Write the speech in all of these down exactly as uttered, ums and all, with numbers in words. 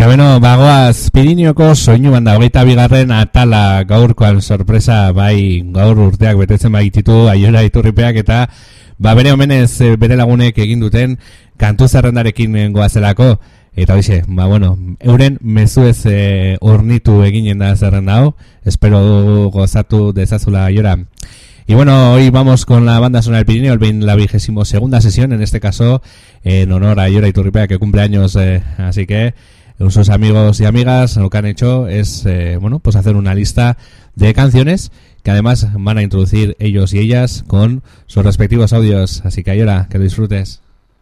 Eta beno, bagoaz Pirineoko soinu banda hogeita bigarren atala gaurkoan sorpresa, bai gaur urteak betetzen baititu Aiora Iturripeak eta ba bere omenez bere lagunek egin duten kantu zerrendarekin goazelako. Eta hoxe, ba bueno, euren mezuez e, ornitu eginen da zerrenda hau, espero gozatu dezazula Aiora. Y bueno, hoy vamos con la banda sonora del Pirineo, el la vigésimo segunda sesión, en este caso en honor a Aiora Iturripea, que cumple años, eh, así que sus amigos y amigas lo que han hecho es eh, bueno, pues hacer una lista de canciones que además van a introducir ellos y ellas con sus respectivos audios. Así que Aiora, que lo disfrutes.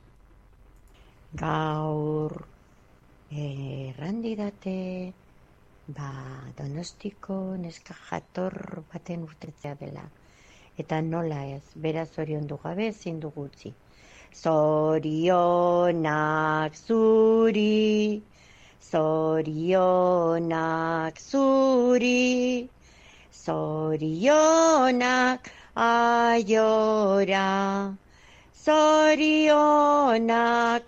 Gaur errandi date ba Donostiko neska jator baten urtetzea dela. Eta nola ez, beraz zoriondu gabe ezin dugu utzi. Zorionak zuri, zorionak zuri, zorionak Aiora, zorionak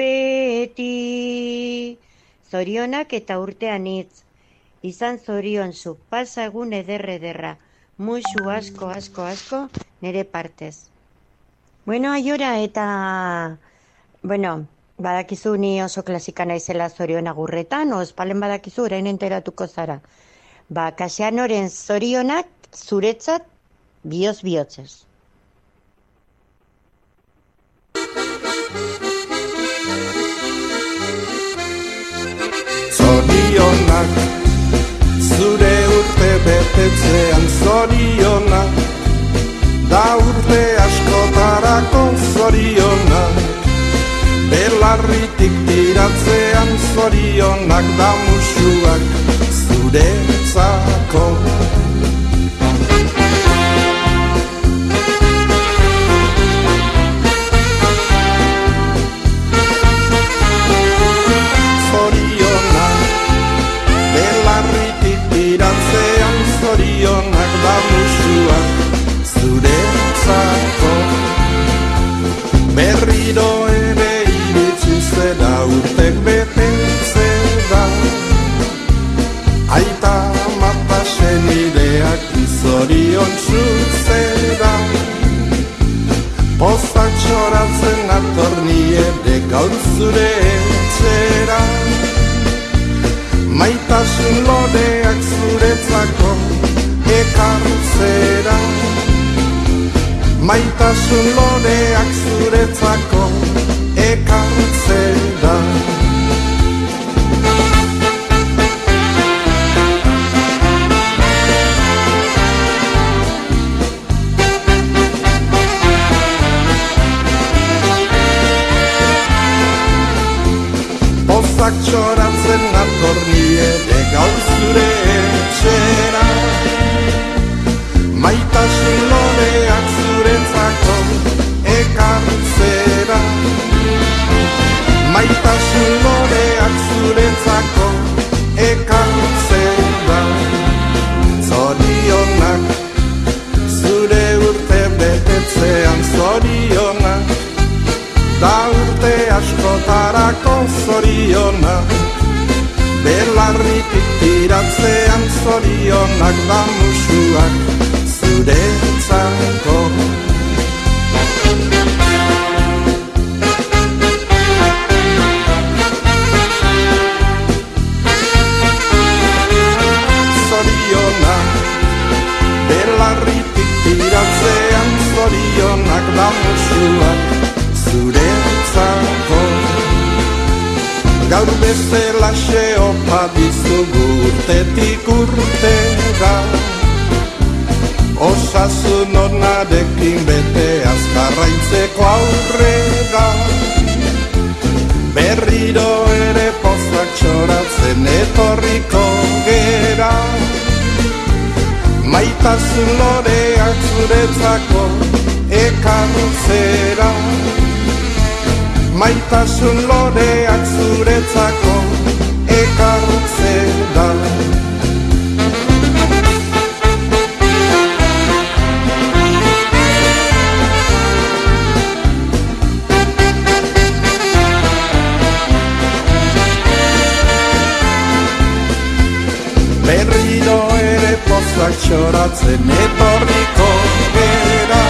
beti. Zorionak eta urtean hitz, izan zorion zu, pasa egun ederre ederra, musu asko, asko, asko, nire partez. Bueno, Aiora, eta, bueno, badakizu ni oso klasika naizela zorion agurretan, ospalen badakizu orain enteratuko zara. Ba, Kasianoren zorionak zuretzat bioz bihotzez. Zorionak, zure urte betetzean zorionak, da urte askotarako zorionak, belarritik tiratzean zorionak, da musuak zuretzako. Iratzean zorionak da musuak zuretzako. Berriro ere iritsi zera urtek betetzera, aita mata senideak zorion zutzera. Pozak txoratzen atorni ere gaur zure etxera. Maitasun lodeak zuretzako ekartzera. Maitasun lodeak zuretzako ekartzera. Pozak txoratzen atorni ere gaur zure etxera. Maitasun lodeak zuretzako ekartzera. Maitasun lodeak zuretzako ekartzera. Zorionak, zure urte betetzean zorionak, da urte askotarako zorionak, belarritik tiratzean zorionak, da musuak zuretzako. Zorionak, belarritik tiratzean zorionak, da musuak zuretzako. Gaur bezalaxe opa dizugu urtetik urtera, osasun onarekin bete azkarraitzeko aurrera. Berriro ere pozak txoratzen etorriko gera. Maitasun lodeak zuretzako ekartzera. Maitasun lodeak zuretzako ekartzera. pozak txoratzen etorriko gera.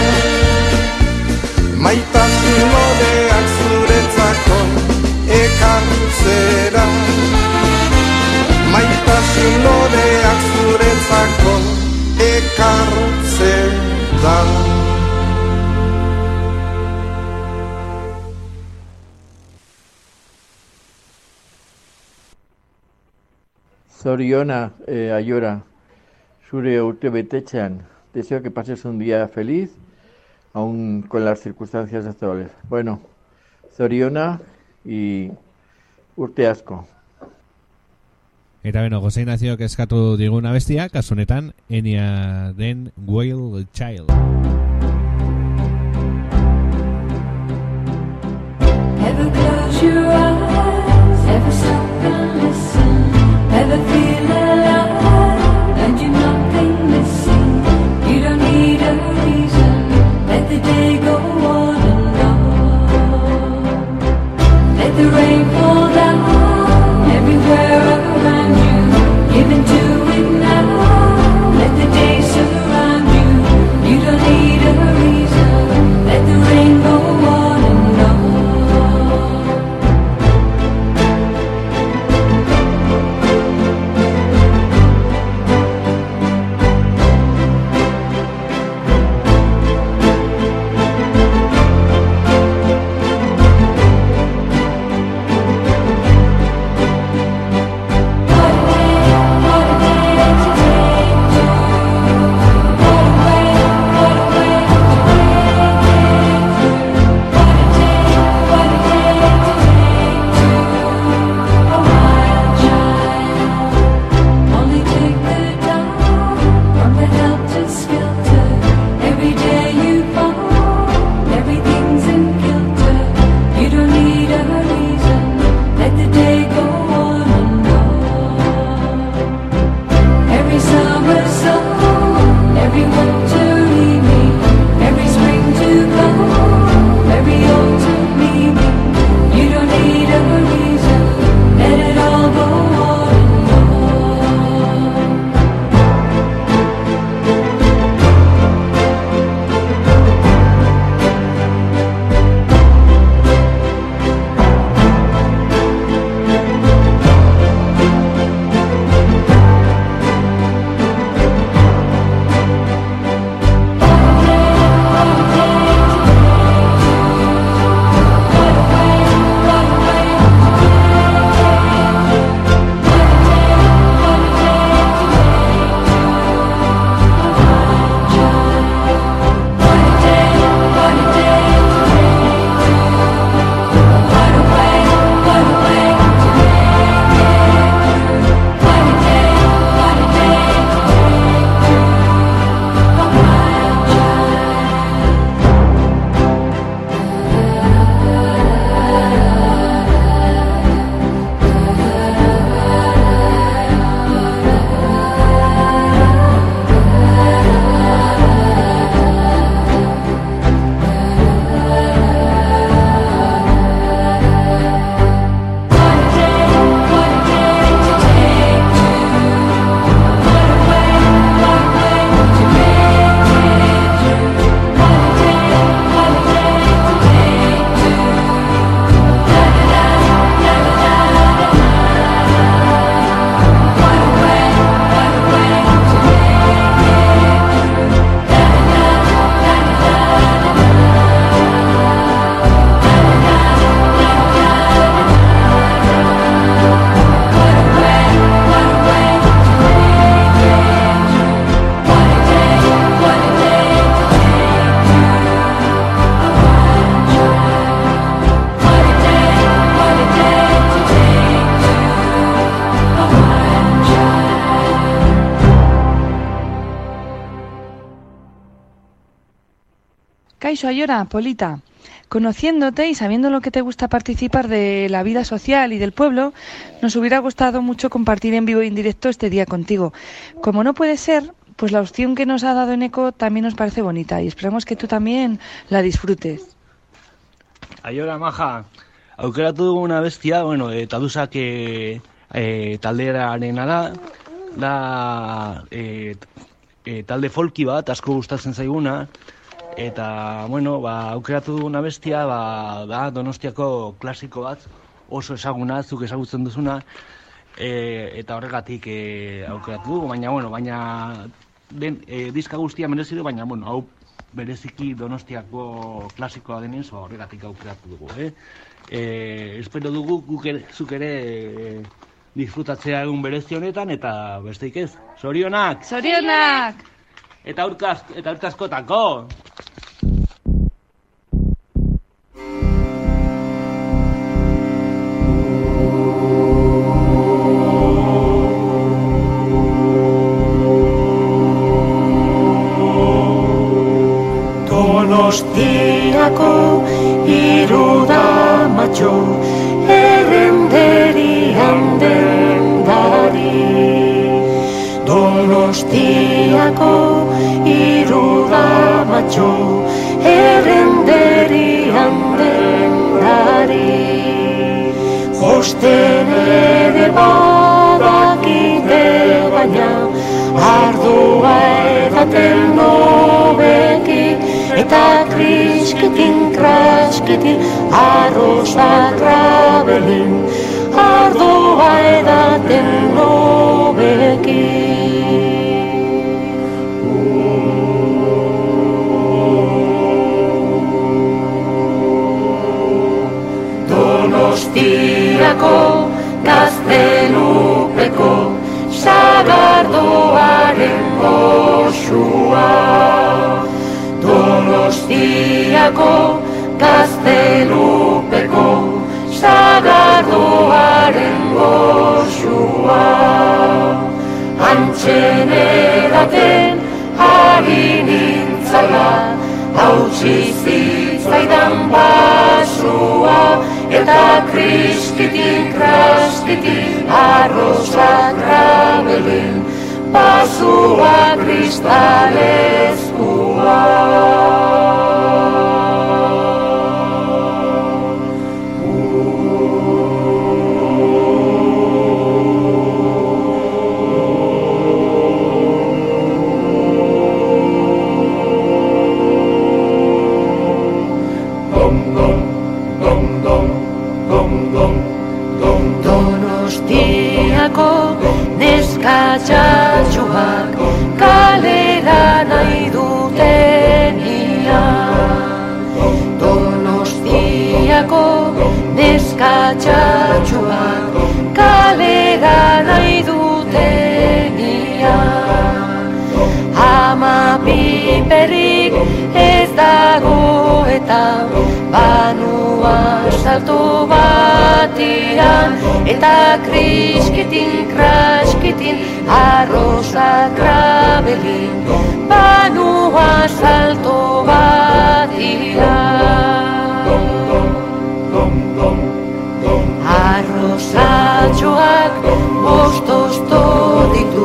Maitasun loreak zuretzako ekartzera. Maitasun loreak zuretzako ekartzera. Zoriona, eh, Ayora, zure urte betetzean. Deseo que pases un día feliz, aún con las circunstancias actuales. Bueno, Zoriona y urte asko. Eta beno, Jose Ignacio eskatu diguna bestia, kasu honetan, Enya den Whale Child. Ever close your eyes, ever stop and listen, ever feel alive, and you're nothing missing. You don't need a reason, let the day go on and on. Let the rain fall down everywhere around you, give into it now, let the day surround you. You don't need a reason, let the rain go on and on. Kaixo, Ayora, Polita. Conociéndote y sabiendo lo que te gusta participar de la vida social y del pueblo, nos hubiera gustado mucho compartir en vivo e en directo este día contigo. Como no puede ser, pues la opción que nos ha dado Eneco también nos parece bonita y esperamos que tú también la disfrutes. Ayora, maja, aukeratu dugu una bestia, bueno, eta duzak e, e, taldearena da, da e, e, talde folki bat, asko gustatzen zaiguna, eta, bueno, ba, aukeratu duguna bestia, ba, da Donostiako klasiko bat, oso ezaguna, zuk ezagutzen duzuna, e, eta horregatik e, aukeratu dugu, baina, bueno, baina den, e, diska guztia merezi du, baina, bueno, hau bereziki Donostiako klasikoa denez, ba, horregatik aukeratu dugu, eh? E, espero dugu guk ere, zuk ere e, disfrutatzea egun berezi honetan, eta besteik ez. Zorionak! Zorionak! Eta aurkaz, eta aurkazkotako! Donostiako irudamatxo errenderian dendari. Donostiako irudamatxo errenderian dendari. Josten ere badakite baina ardua edaten nobeki. Eta kriskitin, kraskitin, arrozak rabelin, ardoa edaten nobeki. Donostiako gaztelupeko sagardoaren goxua. Donostiako gaztelupeko sagardoaren goxua. Antxen edaten ari nintzala, hautsi zitzaidan basua, eta kriskitin, kraskitin, arrozak rabelin, basua kristalezkoa. Donostiako neskatxatxuak kalera nahi dutenian. Donostiako neskatxatxuak kalera nahi dutenian. Ama piperrik ez dago eta banua salto batian, eta kriskitin, kraskitin, arrozak rabelin, banua salto batian. Arrozatxoak bost-osto ditu,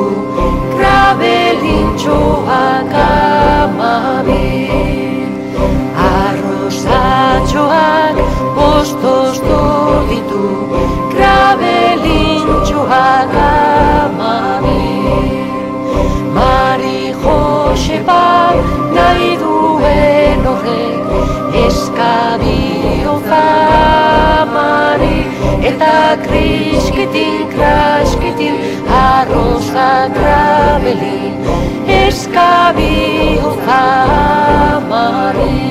krabelintxoak amabi. Arrozatxoak bost-osto ditu, krabelintxoak amabi. Mari Josepa nahi duen horrek eskabio zamari, eta kriskitin, kraskitin, arrozak rabelin, eskabio zamari.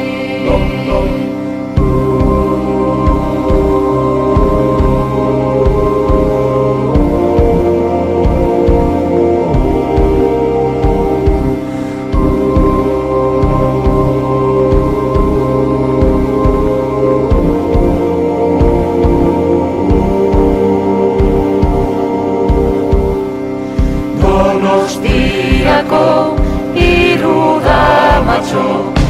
Donostiako irudamatxo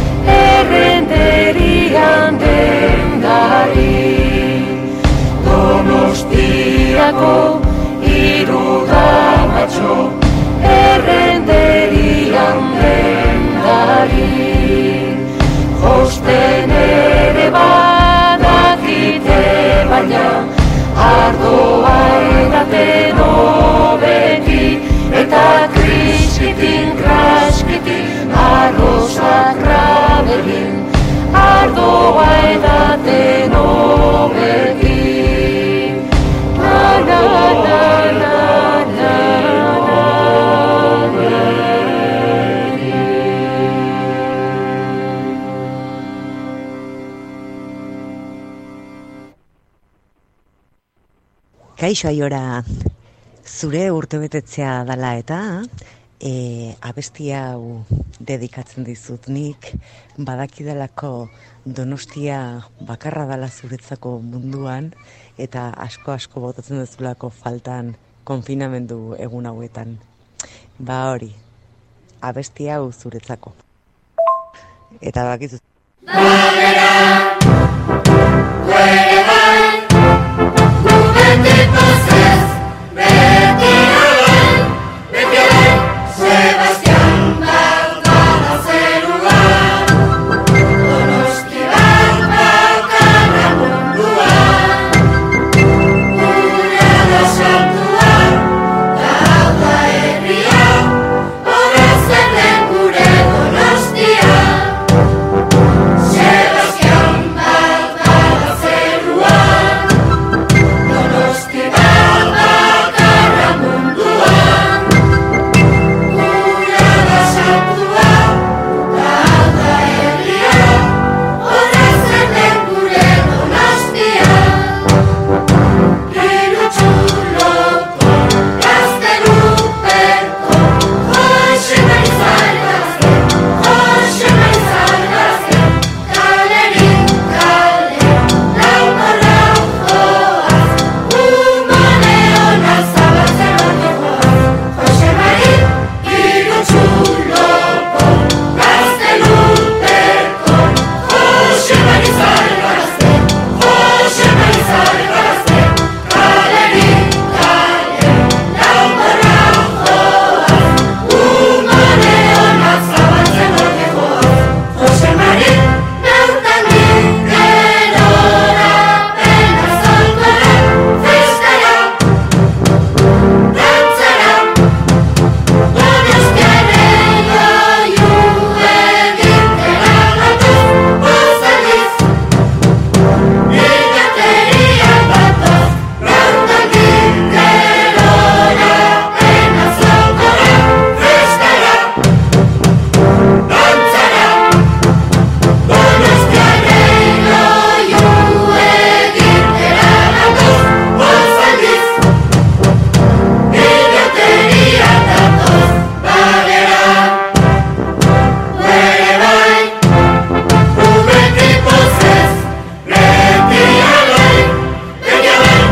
errenderian dendari. Donostiako irudamatxo errenderian dendari. Josten ere badakite baina ardoa edaten hobeki. Kaixo Aiora, zure urtebetetzea dala eta e, abesti hau dedikatzen dizut nik, badakidalako Donostia bakarra dala zuretzako munduan eta asko-asko botatzen duzulako faltan konfinamendu egun hauetan. Ba hori, abesti hau zuretzako. Eta bakizu. Bagera, guere bai, gubendiko zez, beti alain, beti alain, Sebastian bautala zeruan, Donosti bat bakarra munduan, gure da santuan, dauda herria, horazen den gure Donostia. Sebastian bautala zeruan, Donosti bat bakarra munduan, gure da santuan, dauda herria, horazen den gure Donostia. Hiru txuloko, gazteluperko, Jose Marizal gazte, Jose Marizal gazte, kalerik kale, lau morra joaz, umane ona zabaltzen ordu joaz. Jose Mari, hiru txuloko, gazteluperko, Jose Marizal gazte, Jose Marizal gazte, kalerik kale, lau morra joaz, umane ona zabaltzen ordu joaz. Jose Mari, bertatik gerora, pena zolkora, festara, dantzara, Donostiaren oihu egitera gatoz, pozaldiz, Bilaterian gatoz, bertatik gerora, pena zolkora, festara, dantzara, Donostiaren oihu egitera gatoz, pozaldiz, Bilaterian gatoz, bagera, guere bai, gubendiko zez, beti alain, beti alain.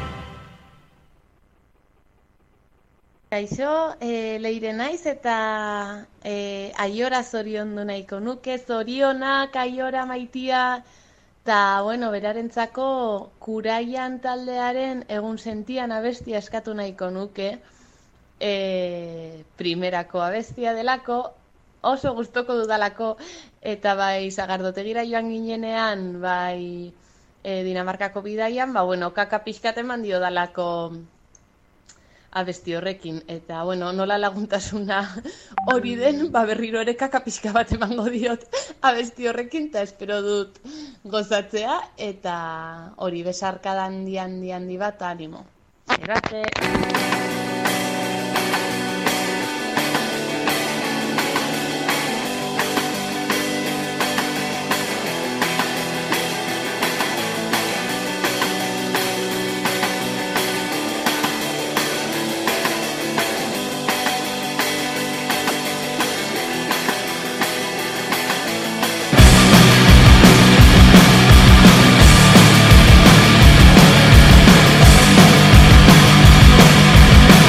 Kaixo, e, leire naiz eta e, Aiora zoriondu nahiko nuke, zorionak, Aiora maitia, eta, bueno, berarentzako Kuraian taldearen egun sentian abestia eskatu nahiko nuke, e, primerako abestia delako, oso gustoko dudalako, eta bai Sagardotegira joan ginenean, bai e, Dinamarkako bidaian, ba, bueno, kaka pixkat eman dio dalako abesti horrekin, eta, bueno, nola laguntasuna hori den, ba, berriro ere kaka pixka bat emango diot abesti horrekin, eta espero dut gozatzea, eta hori besarkada handi handi handi bat, animo. Erate! Sebastian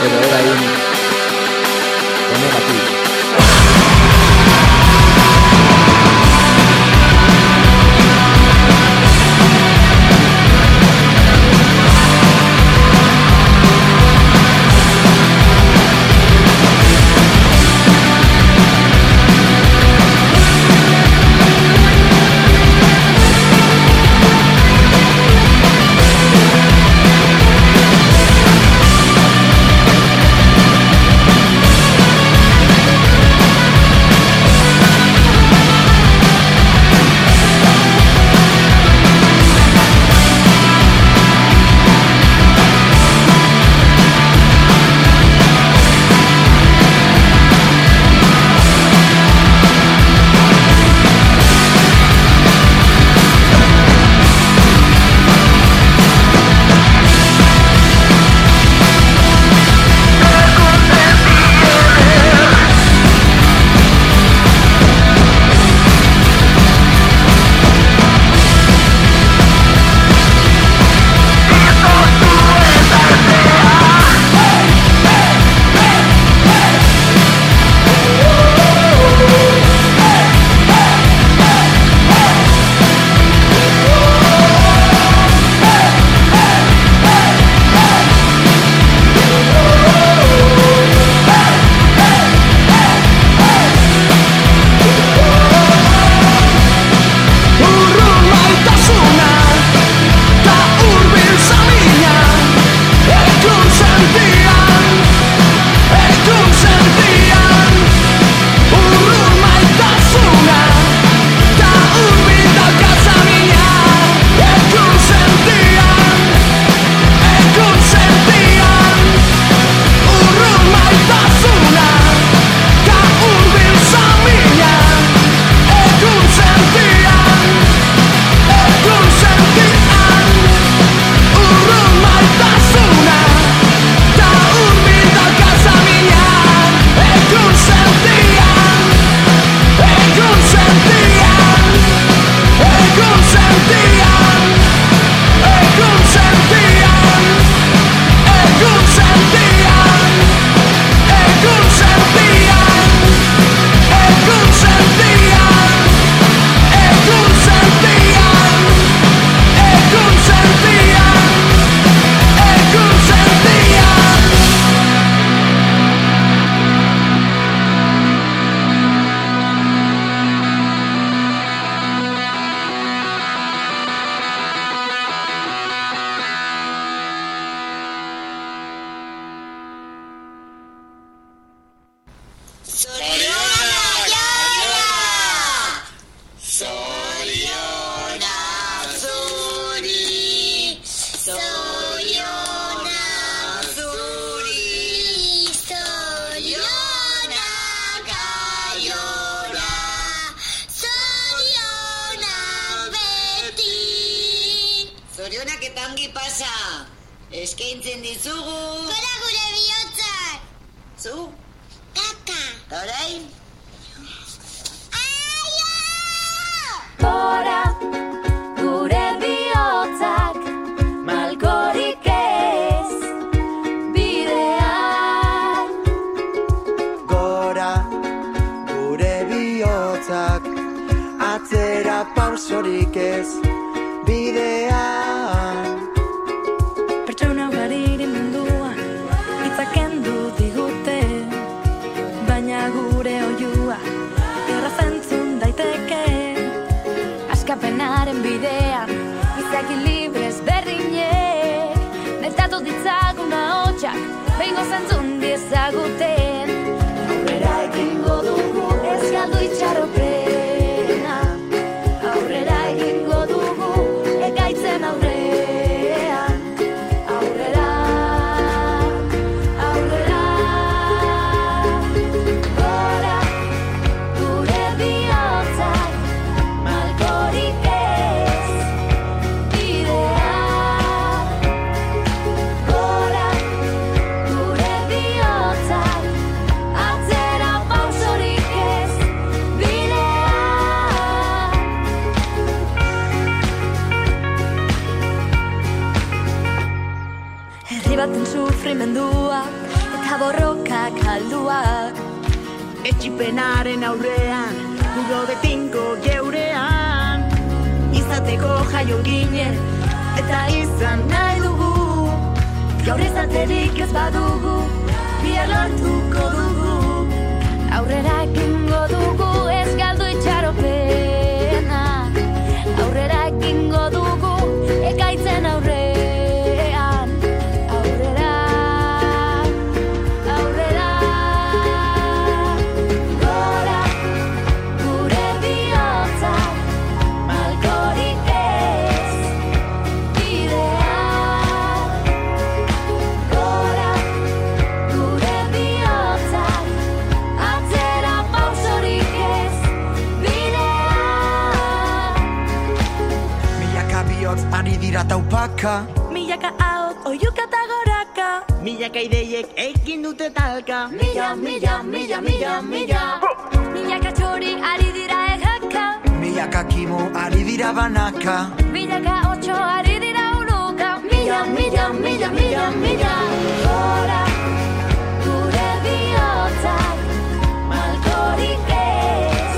edo orain honegatik. Zorionak eta ongi pasa, eskaintzen dizugu. Gora gure bihotzak. Zu? Kaka. Eta orain? Aio! Gora gure bihotzak, malkorik ez bidean. Gora gure bihotzak, atzera pausorik ez bidean. Pertsona ugariren munduan hitzak kendu digute, baina gure oihua erraz entzun daiteke. Askapenaren bidean izaki librez berdinek, netatu ditzagun ahotsak behingo zentzun diezaguten. Aurrera egingo dugu ez galdu itxaropena, aurrera egingo dugu ekaitzen aurrean, aurrera, aurrera. Gora gure bihotzak, malkorik ez bidean. Gora gure bihotzak, atzera pausorik ez bidean. Herri baten sufrimenduak eta borrokak alduak. Etxipenaren aurrean, guro betinko geurean. Izateko jaio ginen, eta izan nahi dugu. Gaur izaterik ez badugu, bihar lortuko dugu. Aurrera egingo dugu, ez galdu itxaropena. Aurrera egingo dugu, ekaitzen aurrean. Aurrera, aurrera. Gora, gure bihotzak, malkorik ez, bidean. Gora, gure bihotzak, atzera pausorik ez, bidean. Milaka bihotz ari dira taupaka, Milaka ahok oiuka eta goraka. Milaka ideiek egin dute talka. Mila, mila, mila, mila, mila. Milaka txori ari dira egaka. milaka kimo ari dira banaka. Milaka otxo ari dira uruka. Mila, mila, mila, mila, mila. Gora, gure bihotzak, malkorik ez,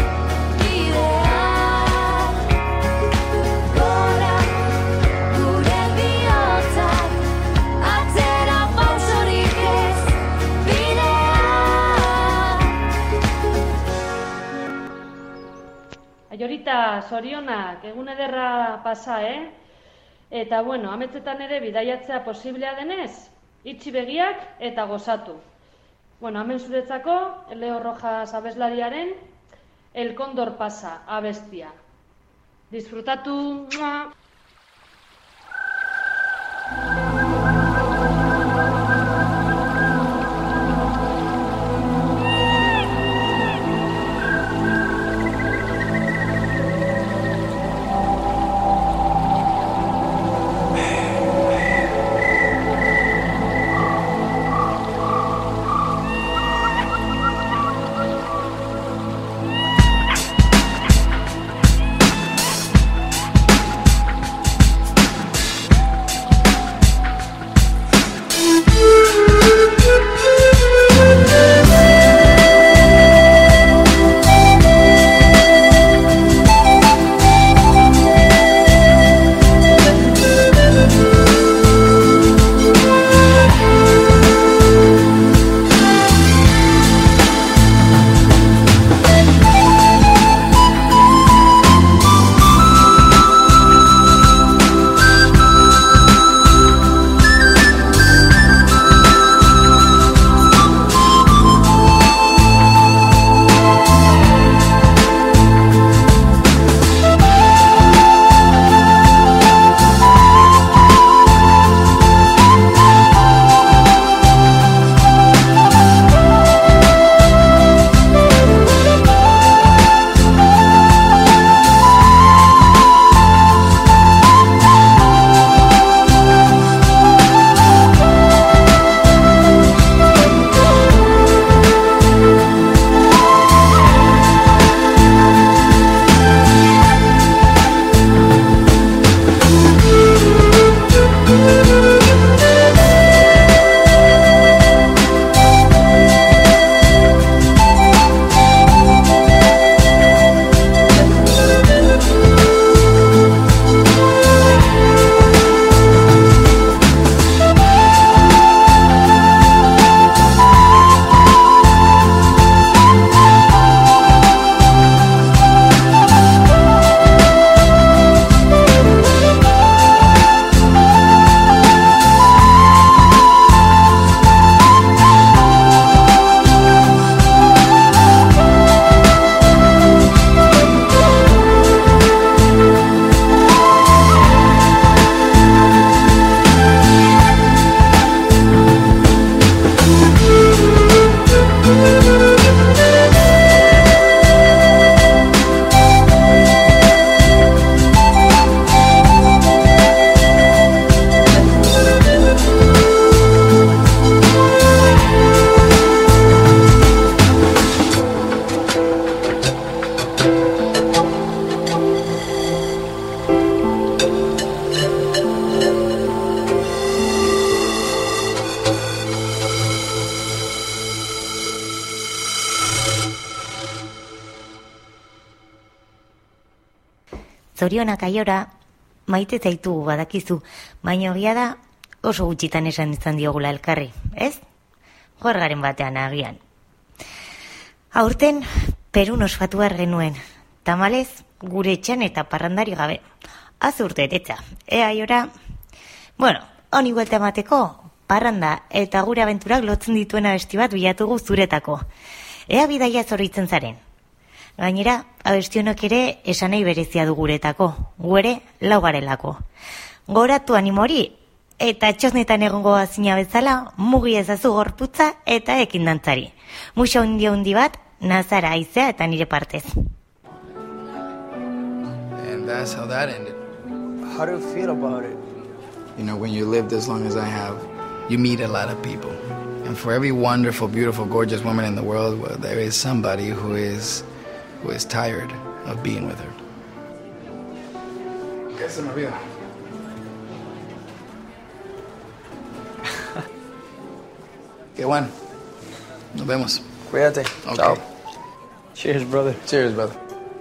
bidean. Gora, gure bihotzak, atzera pausorik ez, bidean. Aiorita, zorionak, egun ederra pasa, eh? Eta, bueno, ametzetan ere bidaiatzea posiblea denez, itxi begiak eta gozatu. Bueno, hemen zuretzako, Leo Rojas abeslariaren El Kondor pasa abestia. Disfrutatu! ¡Mua! zorionak Aiora, maite zaitu badakizu, baina egia da oso gutxitan esan izan diogula elkarri, ez? Gorgaren batean agian. Aurten, Perun ospatu behar genuen, tamalez, gure etxan eta parrandari gabe. Azurte eretza, ea Aiora, bueno, honi guelta emateko, parranda eta gure abenturak lotzen dituen abesti bat bilatugu zuretako. Ea bidaia zorritzen zaren. Gainera, abestionok ere esanei berezia du guretako, guere laugarelako. Goratu animori, eta txosnetan egongo azina bezala, mugi ezazu gorputza eta ekin dantzari. Muxa hundi hundi bat, Nazara, Aizea eta nire partez. And that's how that ended. How do you feel about it? You know, when you lived as long as I have, you meet a lot of people. And for every wonderful, beautiful, gorgeous woman in the world, well, there is somebody who is who is tired of being with her. ¿Qué se me olvida? Qué bueno. Nos vemos. Cuídate. Okay. Chao. Cheers, brother. Cheers, brother.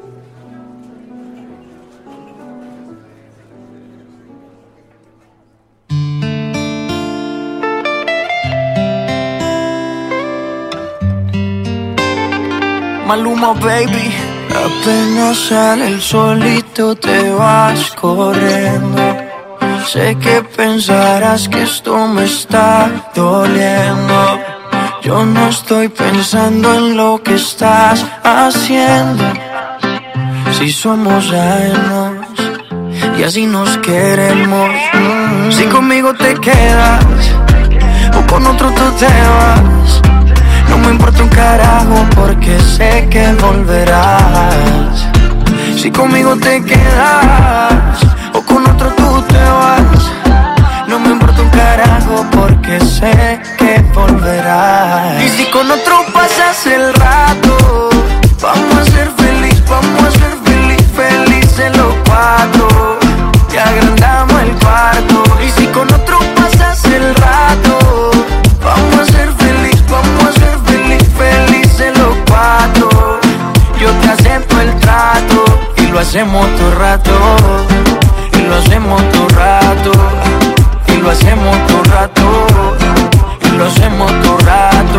Maluma, baby. Apenas sale el solito te vas corriendo. Sé que pensarás que esto me está doliendo. Yo no estoy pensando en lo que estás haciendo. Si somos ajenos y así nos queremos. Si conmigo te quedas o con otro tú te vas, no me importa un carajo porque sé que volverás. Si conmigo te quedas o con otro tú te vas, no me importa un carajo porque sé que volverás. Y si con otro pasas el rato, vamos a ser feliz, vamos a ser feliz, felices los cuatro. Te agrandamos el cuarto. Y si con otro pasas el rato, vamos a ser feliz, vamos a ser feliz, felices los cuatro. Yo te acepto el trato y lo hacemos todo rato. Y lo hacemos todo rato. Y lo hacemos todo rato. Y lo hacemos todo rato.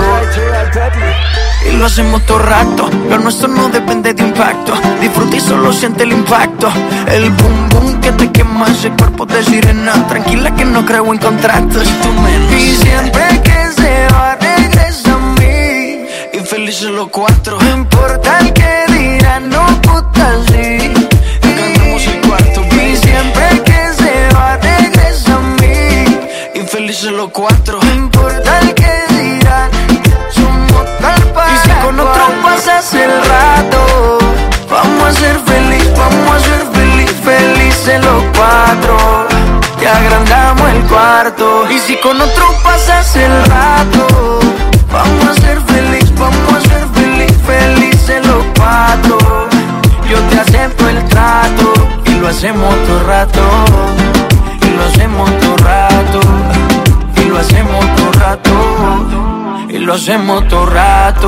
Y lo hacemos todo rato. Lo nuestro no depende de impacto. Disfruta y solo siente el impacto. El boom boom que te quema ese cuerpo de sirena. Tranquila que no creo en contratos. Y siempre que se va regresa a mí. Y felices los cuatro. No importa el que dirán, no puta sí. Cantamos el cuarto. Y siempre que se va regresa a mí. Y felices los cuatro. No importa el que dirán, somos tal para. Y si con otro pasas el rato, vamos a ser feliz, vamos a ser feliz, felices los cuatro. Te agrandamos el cuarto. Y si con otro pasas el rato, vamos a ser feliz, vamos a ser feliz, felices los cuatro. Yo te acepto el trato y lo hacemos todo rato. Y lo hacemos todo rato. Y lo hacemos todo rato. Y lo hacemos todo rato.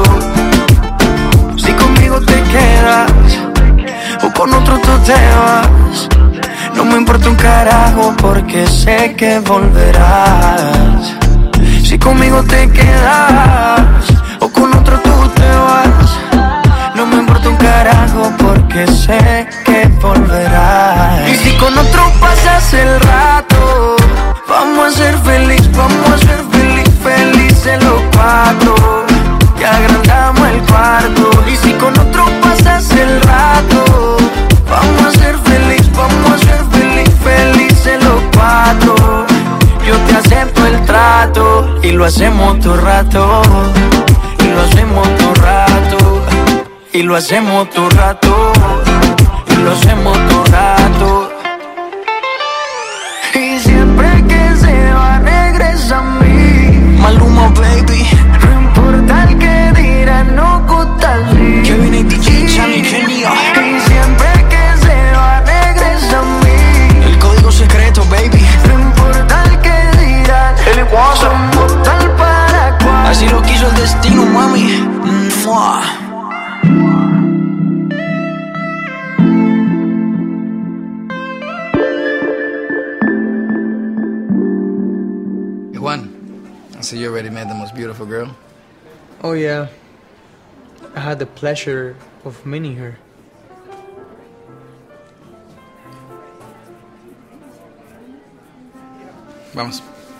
Si conmigo te quedas o con otro tú te vas, no me importa un carajo porque sé que volverás. Si conmigo te quedas o con otro tú te vas, no me importa un carajo porque sé que volverás. Y si con otro pasas el rato, vamos a ser feliz, vamos a ser feliz, felices los cuatro. Te agrandamos el cuarto. Y si con otro pasas el rato, vamos a ser feliz, vamos a ser feliz, felices los cuatro. Yo te acepto el trato y lo hacemos todo rato. Y lo hacemos todo rato. Y lo hacemos todo rato. Y lo hacemos todo rato. Y siempre que se va regresa a mí. Maluma, baby. No importa el que dirán, no gusta así. Kevin y D J, Chami, Kenia. Y siempre que se va regresa a mí. El código secreto, baby. No importa el que dirán, somos tal para cual. Así lo quiso el destino, mami. Mua. So you already met the most beautiful girl? Oh, yeah. I had the pleasure of meeting her. Vamos.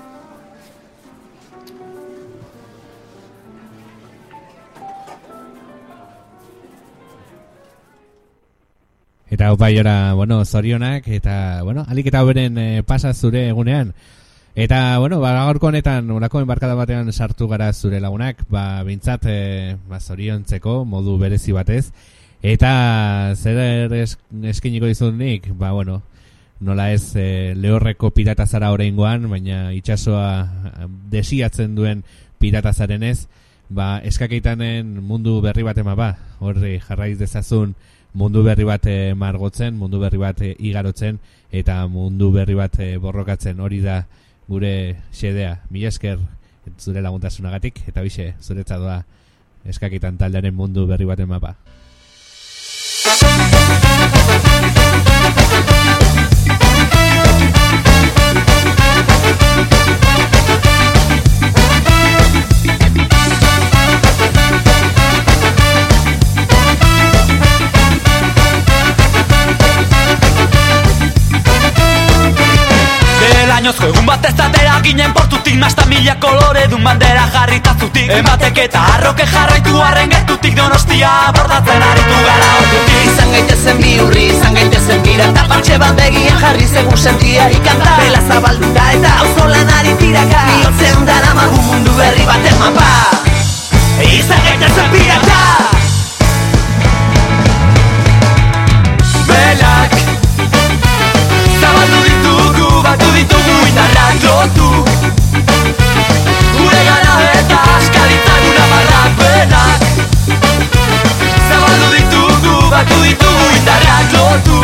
Eta hau bai ora, bueno, zorionak, eta, bueno, alik eta beren e, pasa zure egunean. Eta, bueno, ba, gaurko honetan, olako enbarkada batean sartu gara zure lagunak, ba, bintzat, e, ba, zoriontzeko, modu berezi batez. Eta, zer es, eskiniko dizut nik, ba, bueno, nola ez e, lehorreko pirata zara oraingoan, baina itsasoa desiatzen duen pirata zarenez, ba, eskakeitanen mundu berri bat ema ba, horri jarraiz dezazun, mundu berri bat e, margotzen, mundu berri bat e, igarotzen, eta mundu berri bat e, borrokatzen, hori da gure xedea. Mila esker zure laguntasunagatik, eta bixe, zuretzat doa eskakitan taldearen mundu berri baten mapa. Añozko egun bat ez atera ginen portutik, nasta mila kolore dun bandera jarritazutik. Ematek eta arroke jarraitu arren gertutik, Donostia bordatzen aritu gara ordutik. Izan gaitezen bihurri, izan gaitezen bira, eta partxe bat begian jarri zegun sentiari kanta. Bela zabalduta eta auzolan ari tiraka, bihotzean dara magu mundu berri baten mapa. Izan gaitezen pirata. Belak zabaldu ditugu, batu ditugu indarrak lotu. Gure gara eta askaritzak unamarrak benak. Zabaldu ditugu, batu ditugu indarrak lotu.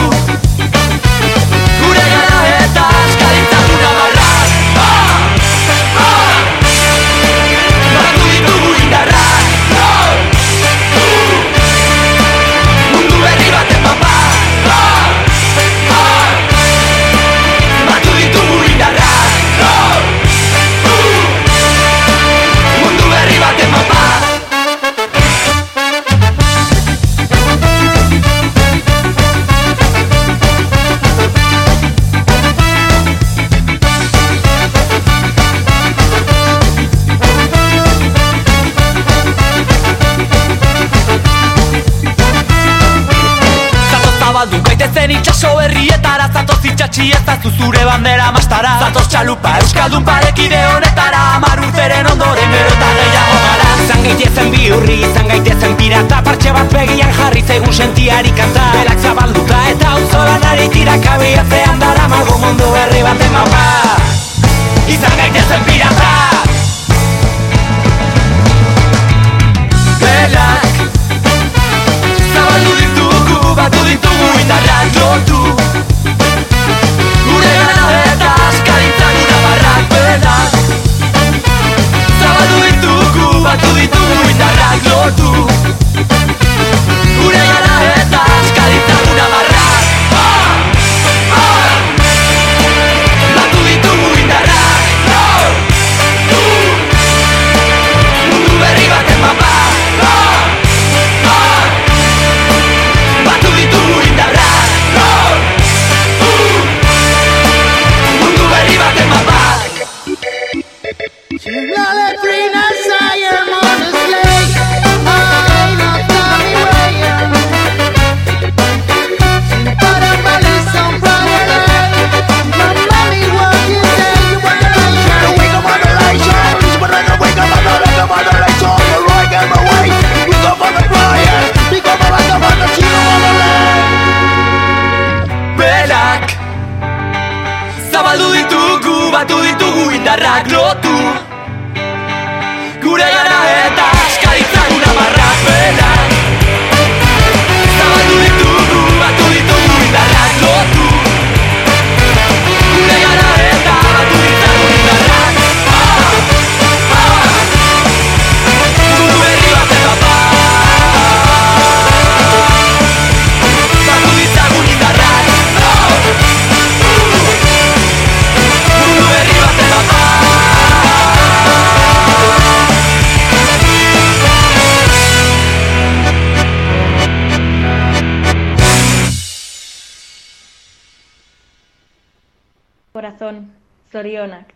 Gure gara eta askaritzak unamarrak. Ah! Ah! Batu ditugu indarrak lotu. Mundu berri baten mapa. Ah! Ah! Batu ditugu indarrak lotu. Mundu berri baten mapa. Zabaldu gaitezen itxaso berrietara, zatoz itxatxi ez da zuzure bandera mastara. Zatoz txalupa euskaldun parekide honetara, amar urteren ondoren gero eta gehiago gara. Izan gaitezen bihurri, izan gaitezen pirata, partxe bat begian jarri zegun sentiari kanta. Belak zabalduta eta auzolan ari tiraka, bihotzean dara magu mundu berri baten mapa. Izan gaitezen pirata. Belak zabaldu ditugu, batu ditugu indarrak lotu. Gure gara eta askaritzak unamarrak benak. Zabaldu ditugu, batu ditugu indarrak lotu. Gure gara eta askaritzak unamarrak. Ah! Ah! Batu ditugu indarrak lotu. Mundu berri baten mapa. Ah! Ah! Batu ditugu indarrak lotu. Mundu berri baten mapa. Belak zabaldu ditugu, batu ditugu indarrak lotu. Gure gara corazón, zorionak.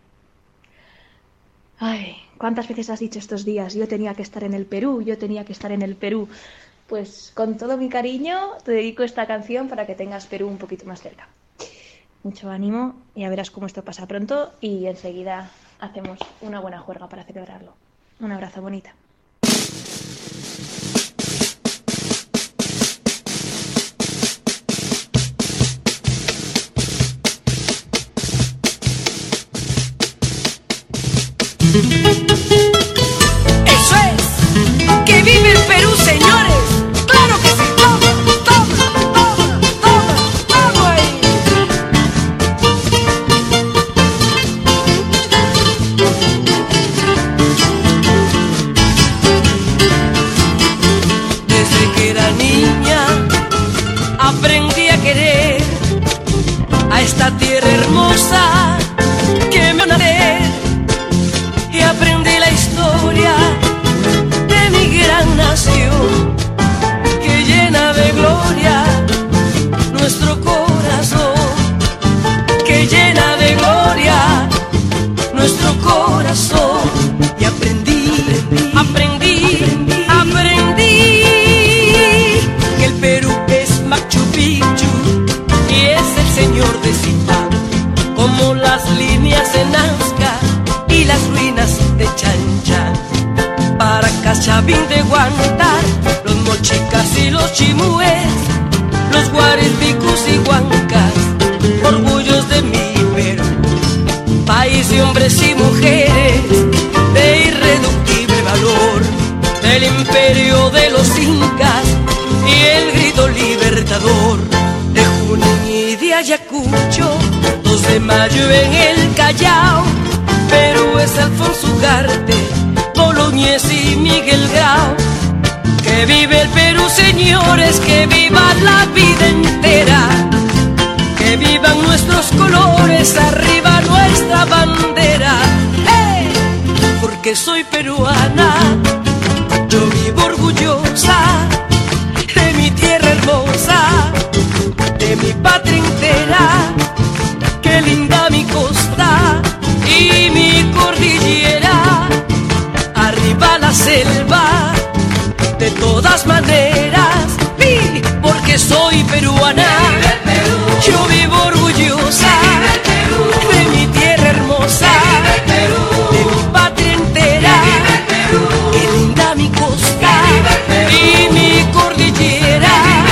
Ay, ¿cuántas veces has dicho estos días? Yo tenía que estar en el Perú, yo tenía que estar en el Perú. Pues con todo mi cariño te dedico esta canción para que tengas Perú un poquito más cerca. Mucho ánimo, ya verás cómo esto pasa pronto y enseguida hacemos una buena juerga para celebrarlo. Un abrazo, bonita. Eso es, que vive el Perú, señores. Claro que sí, toma, toma, toma, toma, toma ahí. Desde que era niña aprendí a querer a esta tierra hermosa que me nace. Y aprendí la historia de mi gran nación, que llena de gloria nuestro corazón, que llena de gloria nuestro corazón. Y aprendí, aprendí, aprendí que el Perú es Machu Picchu y es el señor de Zipa, como las líneas en Nazca y las ruinas de Chan Chan, Paracas, Chavín de Huántar, los mochicas y los chimúes, los guaripicus y huancas, orgullos de mi Perú, país de hombres y mujeres de irreductible valor, del imperio de los incas y el grito libertador, de Junín y de Ayacucho, dos de mayo en el Callao. Perú es Alfonso Ugarte, Boloñés y Miguel Grau. Que vive el Perú, señores, que viva la vida entera. Que vivan nuestros colores, arriba nuestra bandera. ¡Hey! Porque soy peruana, yo vivo orgullosa de mi tierra hermosa, de mi patria entera. Qué linda mi costa y mi cordillera, arriba la selva, de todas maneras, vi, porque soy peruana, yo vivo orgullosa de mi tierra hermosa, de mi patria entera, qué linda mi costa y mi cordillera,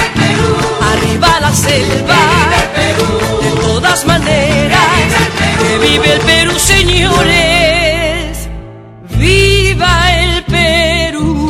arriba la selva, de todas maneras, que vive el Perú, señores, viva el Perú.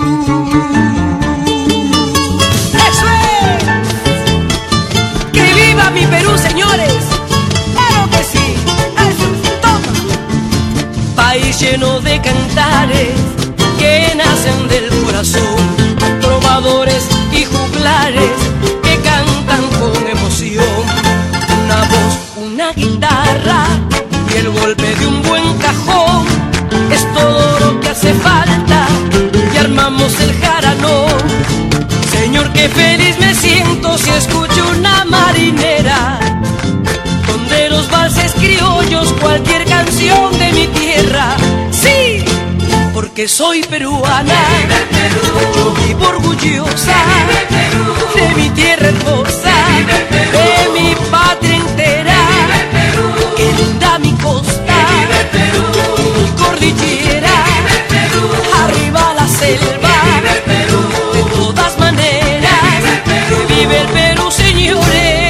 ¡Eso es! ¡Que viva mi Perú, señores! ¡Claro que sí! ¡Eso es! ¡Toma! País lleno de cantares que nacen del corazón, trovadores y juglares que cantan con emoción, una voz, una guitarra y el golpe de un buen cajón es todo lo que hace falta y armamos el jaranón. Señor, qué feliz me siento si escucho una marinera, donde los valses criollos, cualquier canción de mi tierra. Sí, porque soy peruana, yo vivo orgullosa de mi tierra hermosa, de mi patria entera. Qué linda mi costa, mi cordillera, arriba la selva, de todas maneras, que vive el Perú, señores,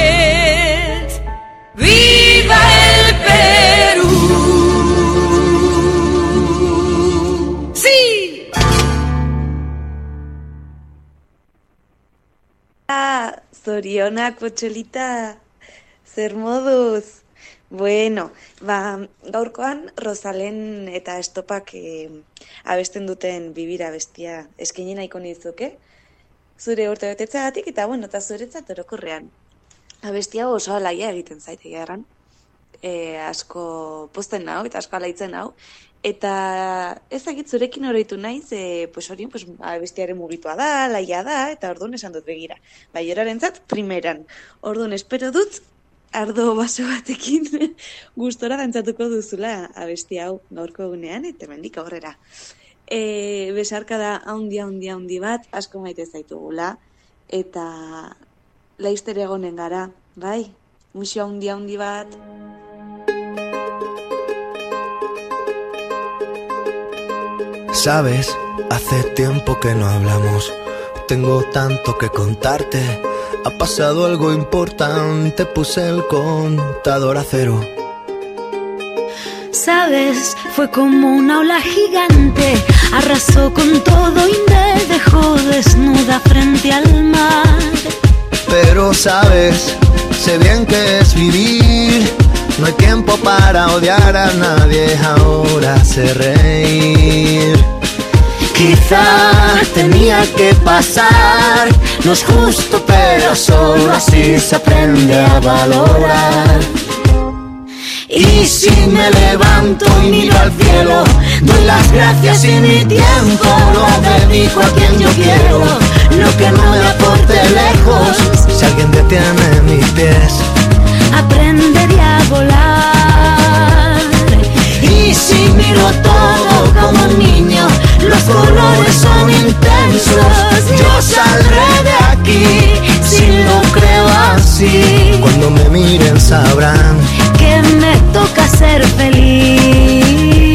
viva el Perú. ¡Sí! Ah, zorionak, potxolita, zer moduz? Bueno, ba, gaurkoan Rosalen eta Estopak eh, abesten duten bibira abestia eskaini nahiko nizuke. Zure urte betetzeagatik eta bueno, eta zuretzat orokorrean. Abestia oso alaia egiten zaite gerran. E, asko pozten nau eta asko alaitzen nau. Eta ez dakit zurekin oroitu naiz, e, pues hori, pues, abestiaren mugitua da, alaia da, eta orduan esan dut begira. Bai, orarentzat primeran. Orduan espero dut ardo baso batekin gustora dantzatuko duzula abesti hau gaurko egunean, eta hemendik aurrera. E, besarkada haundi, haundi, haundi bat, asko maite zaitugula, eta laizter egonen gara, bai? Muxo haundi, haundi bat. Sabes, hace tiempo que no hablamos, tengo tanto que contarte. Ha pasado algo importante, puse el contador a cero. Sabes, fue como una ola gigante, arrasó con todo y me dejó desnuda frente al mar. Pero sabes, sé bien que es vivir, no hay tiempo para odiar a nadie, ahora sé reír. Quizá tenía que pasar, no es justo pero solo así se aprende a valorar. Y si me levanto y miro al cielo, doy las gracias y mi tiempo lo dedico a quien yo quiero, lo que no me aporte lejos. Si alguien detiene mis pies, aprenderé a volar. Y si miro todo como un niño, los colores son intensos, yo saldré de aquí si lo creo así. Cuando me miren sabrán que me toca ser feliz.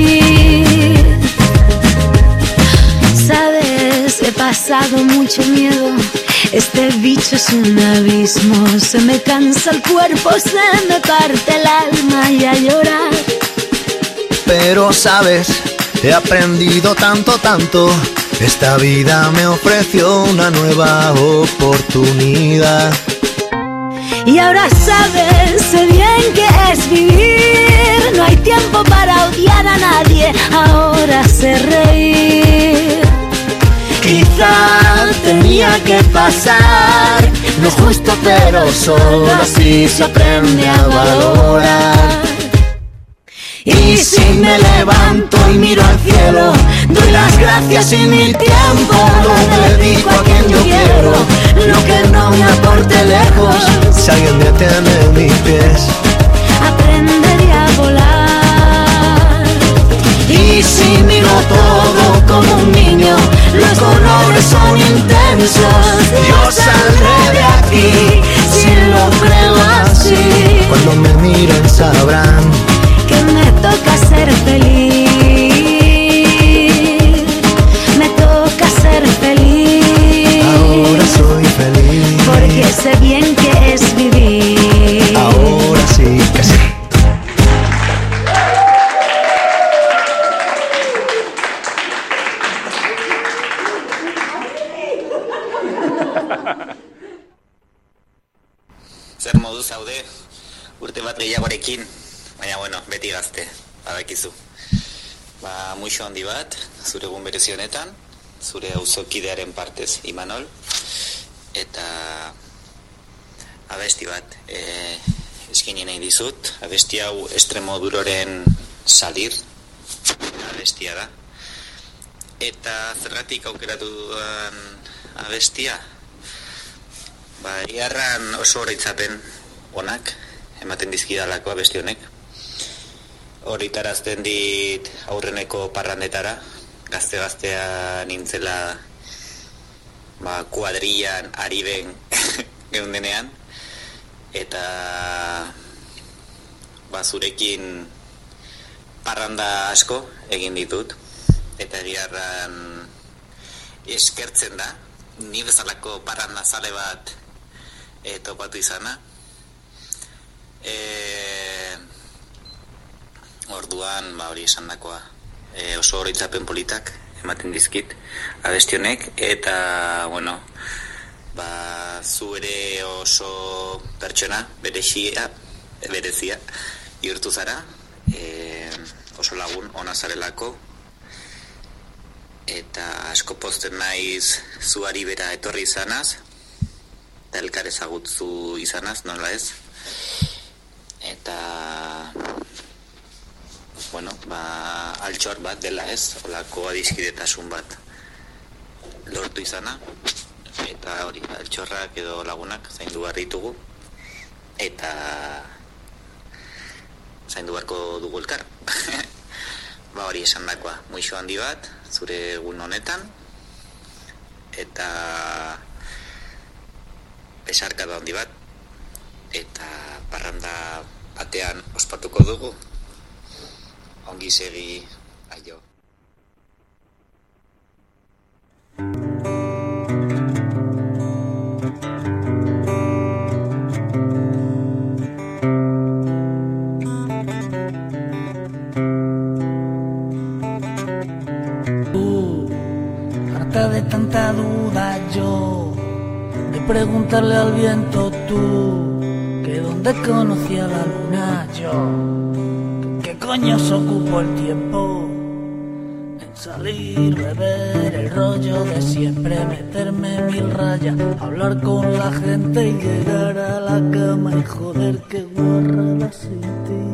Sabes, he pasado mucho miedo, este bicho es un abismo, se me cansa el cuerpo, se me parte el alma y a llorar. Pero sabes, he aprendido tanto, tanto, esta vida me ofreció una nueva oportunidad. Y ahora sabes, sé bien que es vivir, no hay tiempo para odiar a nadie, ahora sé reír. Quizá tenía que pasar, no es justo pero solo así se aprende a valorar. Y si me levanto y miro al cielo, doy las gracias y mi tiempo lo dedico a quien yo quiero, lo que no me aporte lejos. Si alguien detiene mis pies, aprenderé a volar. Y si miro todo como un niño, los colores son intensos, yo saldré de aquí si lo creo así. Cuando me miren sabrán que me toca ser feliz, me toca ser feliz. Ahora soy feliz, porque sé bien que es vivir. Ahora sí que sí. Zer modu zaude, urte bat gehiagorekin, baina bueno, beti gazte, badakizu. Ba, muixo handi bat, zure egun berezi honetan, zure auzokidearen partez, Imanol, eta abesti bat, e, eskini nahi dizut, abesti hau Extremoduroren Salir, abestia da. Eta zergatik aukeratu dudan abestia? Ba, iarran oso horitzapen onak, ematen dizkidalako abesti honek. Horitarazten dit aurreneko parrandetara, gazte-gaztea nintzela ba, kuadrillan ari ben geundenean, eta ba, zurekin parranda asko egin ditut, eta egiarran eskertzen da, ni bezalako parranda zale bat e, topatu izana. E, orduan, ba, hori esan dakoa, e, oso horitzapen politak ematen dizkit abesti honek, eta, bueno, ba, zu ere oso pertsona, berezia, berezia, bihurtu zara, e, oso lagun ona zarelako, eta asko pozten naiz zuari bera etorri izanaz, eta elkar ezagutzu izanaz, nola ez? Eta, bueno, ba, altxor bat dela ez, olako adiskidetasun bat lortu izana, eta hori, altxorrak edo lagunak zaindu behar ditugu, eta zaindu beharko dugu elkar. Ba hori esan dakoa, muixo handi bat, zure egun honetan, eta besarkada handi bat, eta parranda batean ospatuko dugu. Ongi segi, aio. De tanta duda yo, de preguntarle al viento tú, que dónde conocía la luna yo, que qué coño se ocupó el tiempo en salir, beber el rollo de siempre, meterme mil rayas, hablar con la gente y llegar a la cama y joder que guarrada sin ti.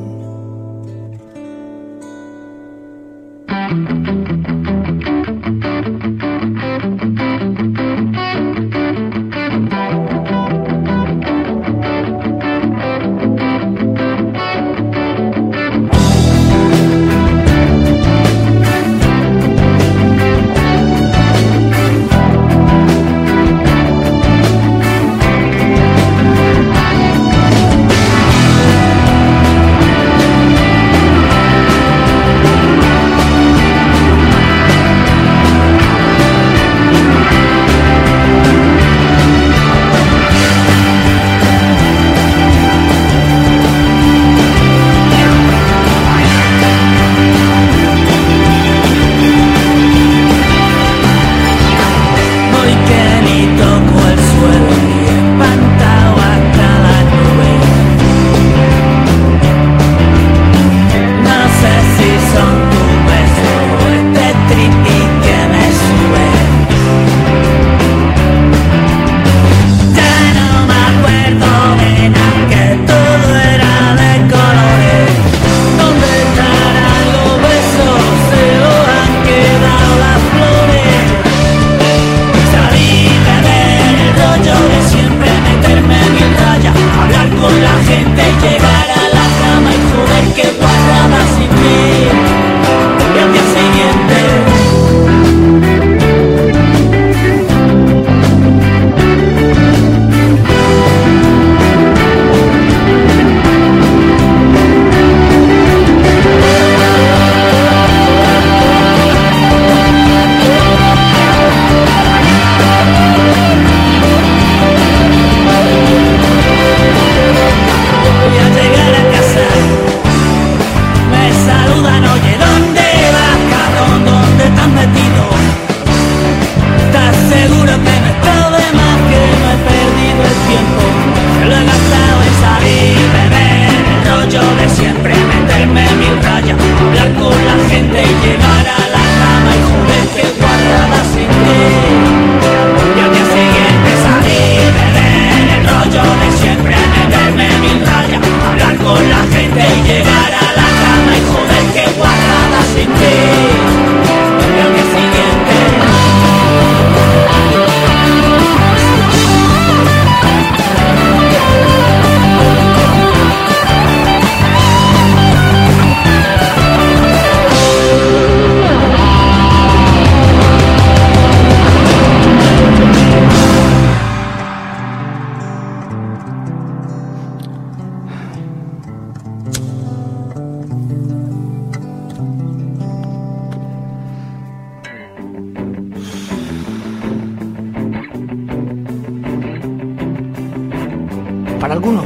Para algunos,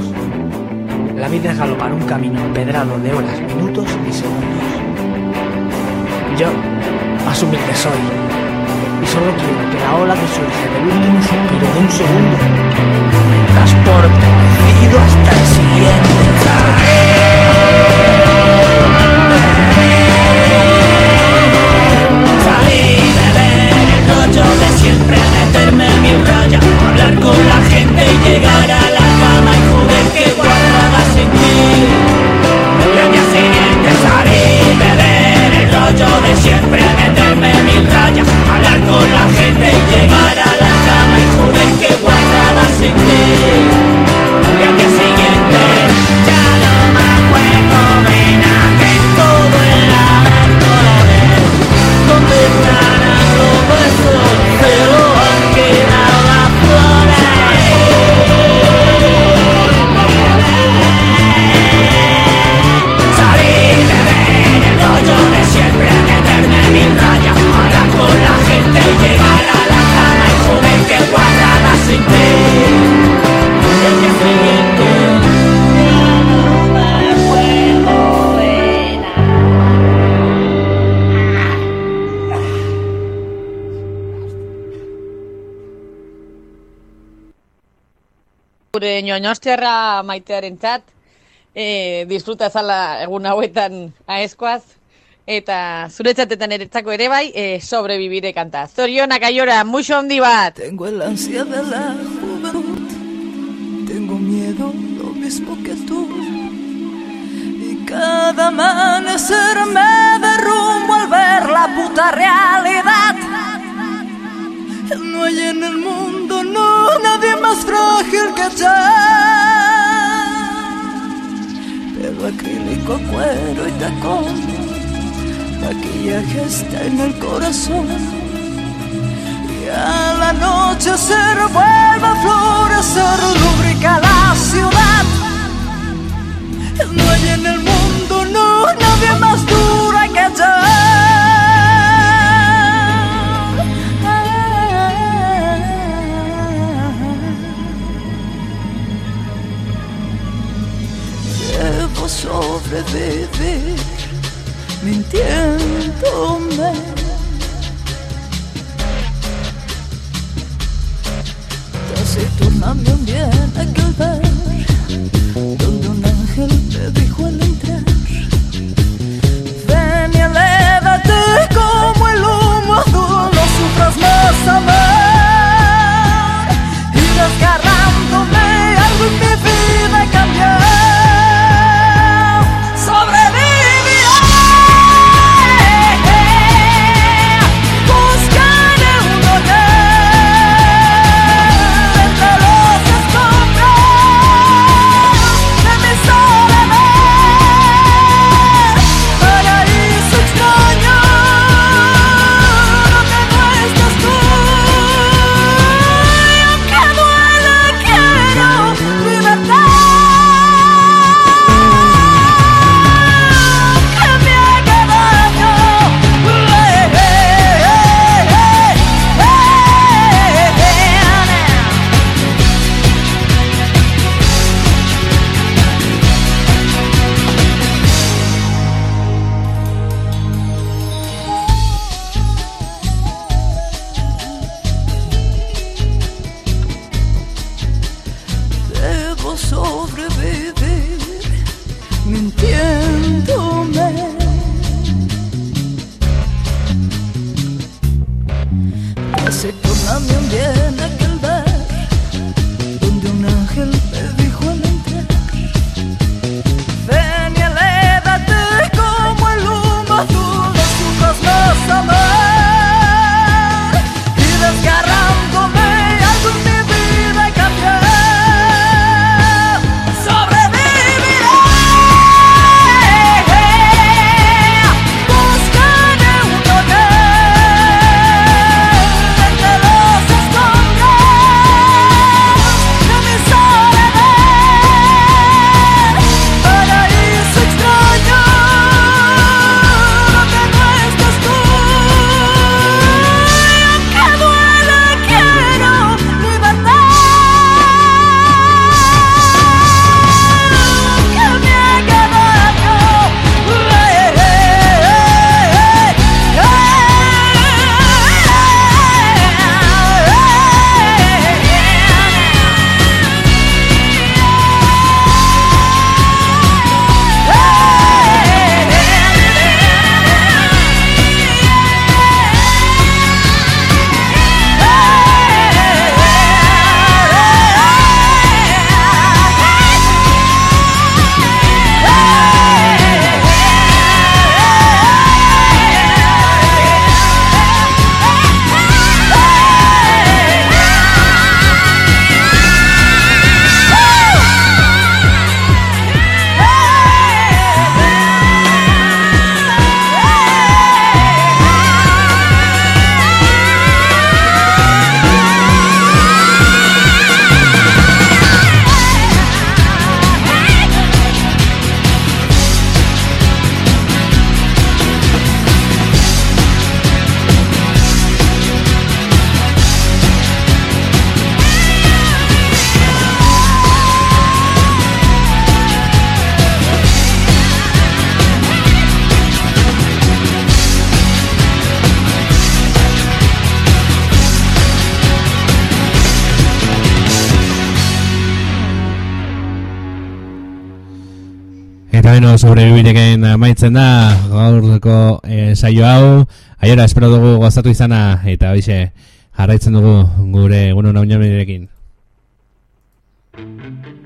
la vida es galopar un camino empedrado de horas, minutos y segundos. Yo, más humilde soy, y solo quiero que la ola que surge del último suspiro de un segundo me transporte decidido hasta el siguiente. Salir, beber el rollo de siempre, meterme en mi raya, hablar con la gente y llegar a la cama y joder que guardaba sin ti. Y al día siguiente salir, beber el rollo de siempre, meterme en mi raya, hablar con la gente y llegar a la cama y joder que guardaba sin ti. Y al día siguiente zure ñoñostiarra maitearen txat, e, disfruta ezala egun hauetan aezkoaz, eta zure txatetan eretzako ere bai, e, sobrevivire kanta. Zorionak aiora, muxo handi bat! Tengo el ansia de la juventud, tengo miedo lo mismo que tú, y cada amanecer me derrumbo al ver la puta realidad. No hay en el mundo, no, nadie más frágil que yo. Pelo acrílico, cuero y tacón, maquillaje está en el corazón. Y a la noche se vuelve a florecer, lubrica la ciudad. No hay en el mundo, no, nadie más dura que yo. Debo sobrevivir mintiéndome. Taciturna me hundía en aquel bar donde un ángel me dijo al entrar: ven y elévate como el humo azul, no sufras más, amor. Y desgarrándome algo en mi vida cambió. Buscaré un hogar entre los escombros. Eta beno, sobreviviriken amaitzen da gaurko e, saio hau. Aiora, espero dugu gozatu izana, eta hoize jarraitzen dugu gure egunon hau